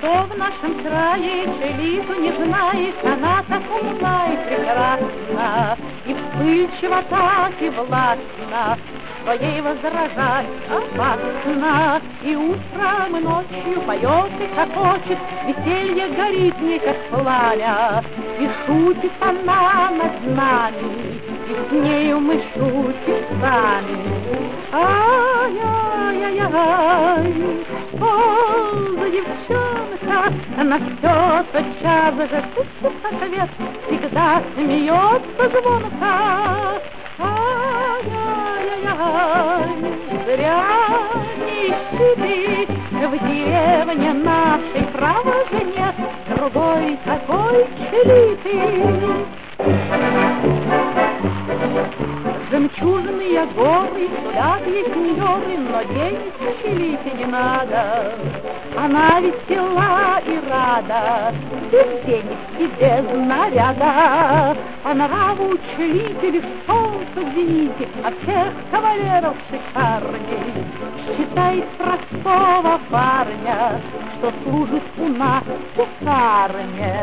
Кто в нашем крае Шелиту не знает, она так умна и прекрасна, и вспыльчива так и властна, своей возражать опасно. И утром, и ночью поет и хохочет, веселье горит в ней, как пламя, и шутит она над нами, и с нею мы шутим сами. Ай-яй-яй-яй, что за девчонка, она все тотчас же пустит ответ, всегда смеется звонко. Ай-яй-яй, зря не ищи ты в деревне нашей, право же нет другой такой Чилиты. Жемчужные горы сулят ей сеньоры, но денег в Чилите не надо. Она весела и рада, без денег и без наряда. А нраву Чилите лишь солнце в зените, а всех кавалеров шикарней. Считает простого парня, что служит у нас в пекарне.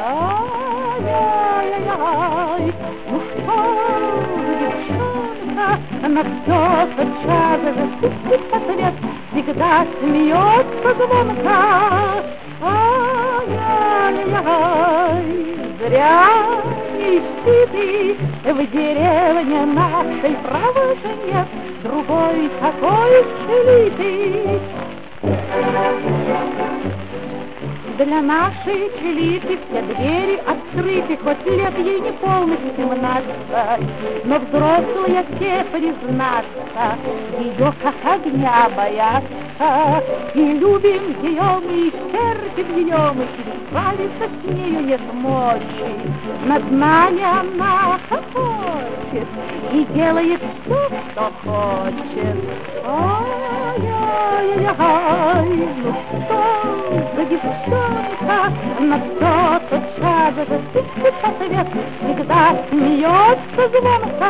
Ай-яй-яй, ну что за девчонка, она все тотчас же пустит ответ, всегда смеется звонко. Ай-яй-яй, зря не ищи ты в деревне нашей, право же нет другой такой Чилиты. Для нашей Чилиты все двери открыты, хоть лет ей не полных 17, но взрослые все, признаться, ее как огня боятся. И любим ее мы, и терпим ее мы, и справиться с нею нет мочи. Над нами она хохочет и делает все, что хочет. Ай-яй-яй, ну что за девчонка, на все тотчас же пустит ответ, всегда смеется звонко.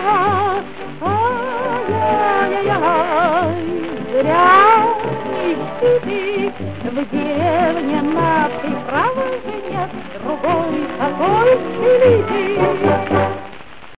Ай-яй-яй, зря не ищи ты в деревне нашей, право же нет другой такой Чилиты.